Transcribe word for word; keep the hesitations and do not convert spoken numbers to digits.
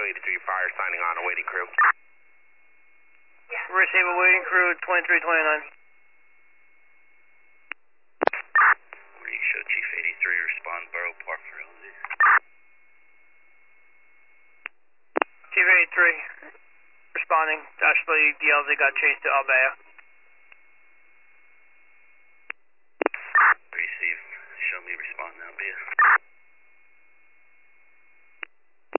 Show eighty-three fire signing on, awaiting crew. Receive awaiting crew twenty-three twenty-nine. Waiting show Chief eighty-three, respond Borough Park for L Z. Chief eighty-three, responding. Actually, the L Z got chased to Albea.